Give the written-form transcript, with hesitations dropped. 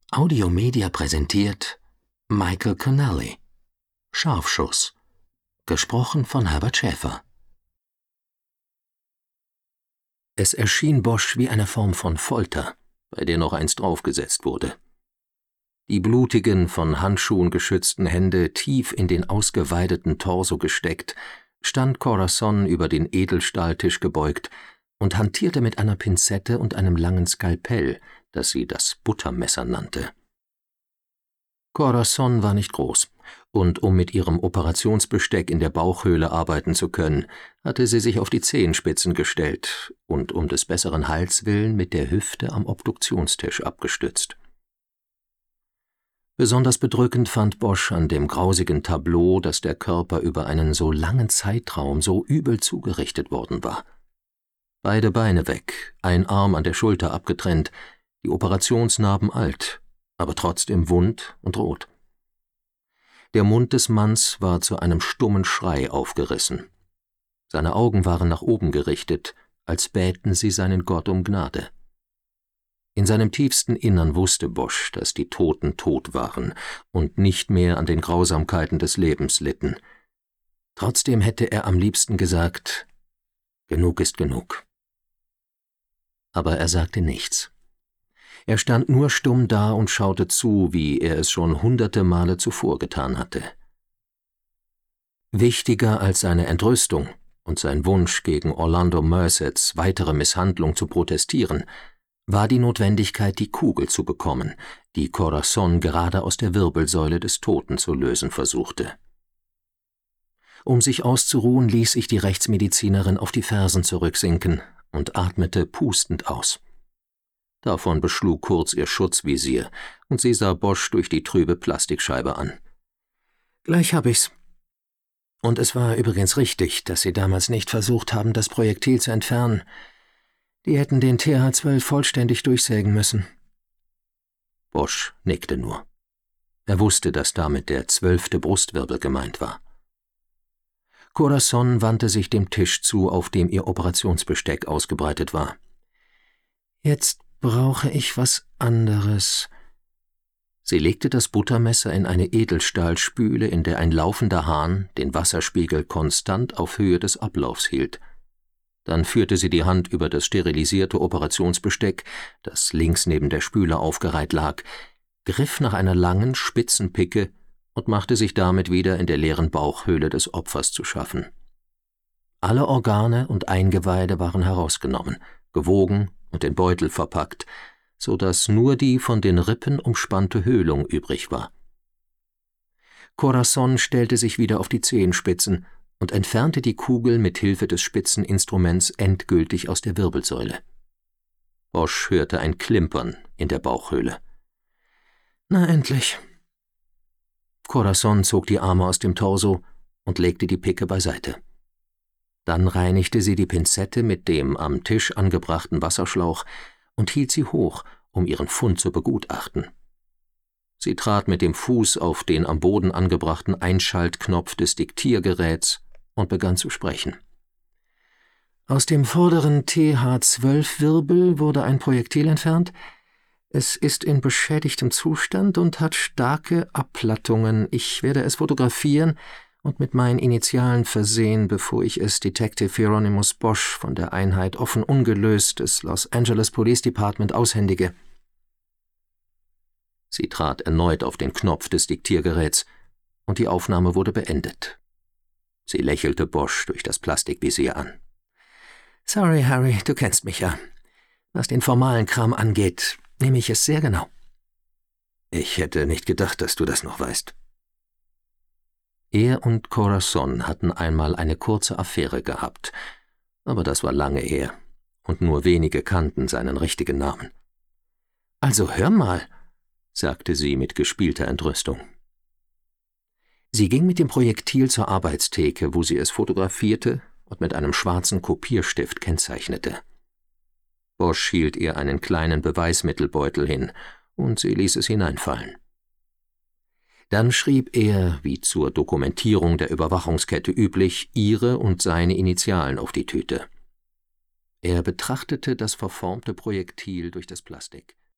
Audiomedia präsentiert Michael Connelly Scharfschuss, gesprochen von Herbert Schäfer. Es erschien Bosch wie eine Form von Folter, bei der noch eins draufgesetzt wurde. Die blutigen, von Handschuhen geschützten Hände tief in den ausgeweideten Torso gesteckt, stand Corazon über den Edelstahltisch gebeugt und hantierte mit einer Pinzette und einem langen Skalpell, das sie das Buttermesser nannte. Corazon war nicht groß, und um mit ihrem Operationsbesteck in der Bauchhöhle arbeiten zu können, hatte sie sich auf die Zehenspitzen gestellt und um des besseren Hals willen mit der Hüfte am Obduktionstisch abgestützt. Besonders bedrückend fand Bosch an dem grausigen Tableau, dass der Körper über einen so langen Zeitraum so übel zugerichtet worden war. Beide Beine weg, ein Arm an der Schulter abgetrennt, die Operationsnarben alt, aber trotzdem wund und rot. Der Mund des Manns war zu einem stummen Schrei aufgerissen. Seine Augen waren nach oben gerichtet, als bäten sie seinen Gott um Gnade. In seinem tiefsten Innern wusste Bosch, dass die Toten tot waren und nicht mehr an den Grausamkeiten des Lebens litten. Trotzdem hätte er am liebsten gesagt, genug ist genug. Aber er sagte nichts. Er stand nur stumm da und schaute zu, wie er es schon hunderte Male zuvor getan hatte. Wichtiger als seine Entrüstung und sein Wunsch, gegen Orlando Merceds weitere Misshandlung zu protestieren, war die Notwendigkeit, die Kugel zu bekommen, die Corazon gerade aus der Wirbelsäule des Toten zu lösen versuchte. Um sich auszuruhen, ließ sich die Rechtsmedizinerin auf die Fersen zurücksinken und atmete pustend aus. Davon beschlug kurz ihr Schutzvisier, und sie sah Bosch durch die trübe Plastikscheibe an. »Gleich hab ich's. Und es war übrigens richtig, dass Sie damals nicht versucht haben, das Projektil zu entfernen. Die hätten den TH-12 vollständig durchsägen müssen.« Bosch nickte nur. Er wusste, dass damit der 12. Brustwirbel gemeint war. Corazon wandte sich dem Tisch zu, auf dem ihr Operationsbesteck ausgebreitet war. »Jetzt brauche ich was anderes.« Sie legte das Buttermesser in eine Edelstahlspüle, in der ein laufender Hahn den Wasserspiegel konstant auf Höhe des Ablaufs hielt. Dann führte sie die Hand über das sterilisierte Operationsbesteck, das links neben der Spüle aufgereiht lag, griff nach einer langen, spitzen Picke und machte sich damit wieder in der leeren Bauchhöhle des Opfers zu schaffen. Alle Organe und Eingeweide waren herausgenommen, gewogen und in Beutel verpackt, so dass nur die von den Rippen umspannte Höhlung übrig war. Corazon stellte sich wieder auf die Zehenspitzen und entfernte die Kugel mit Hilfe des Spitzeninstruments endgültig aus der Wirbelsäule. Bosch hörte ein Klimpern in der Bauchhöhle. »Na endlich!« Corazon zog die Arme aus dem Torso und legte die Picke beiseite. Dann reinigte sie die Pinzette mit dem am Tisch angebrachten Wasserschlauch und hielt sie hoch, um ihren Fund zu begutachten. Sie trat mit dem Fuß auf den am Boden angebrachten Einschaltknopf des Diktiergeräts und begann zu sprechen. »Aus dem vorderen TH-12-Wirbel wurde ein Projektil entfernt. Es ist in beschädigtem Zustand und hat starke Abplattungen. Ich werde es fotografieren und mit meinen Initialen versehen, bevor ich es Detective Hieronymus Bosch von der Einheit offen ungelöst des Los Angeles Police Department aushändige.« Sie trat erneut auf den Knopf des Diktiergeräts, und die Aufnahme wurde beendet. Sie lächelte Bosch durch das Plastikvisier an. »Sorry, Harry, du kennst mich ja. Was den formalen Kram angeht, nehme ich es sehr genau.« »Ich hätte nicht gedacht, dass du das noch weißt.« Er und Corazon hatten einmal eine kurze Affäre gehabt, aber das war lange her, und nur wenige kannten seinen richtigen Namen. »Also hör mal«, sagte sie mit gespielter Entrüstung. Sie ging mit dem Projektil zur Arbeitstheke, wo sie es fotografierte und mit einem schwarzen Kopierstift kennzeichnete. Bosch hielt ihr einen kleinen Beweismittelbeutel hin, und sie ließ es hineinfallen. Dann schrieb er, wie zur Dokumentierung der Überwachungskette üblich, ihre und seine Initialen auf die Tüte. Er betrachtete das verformte Projektil durch das Plastik.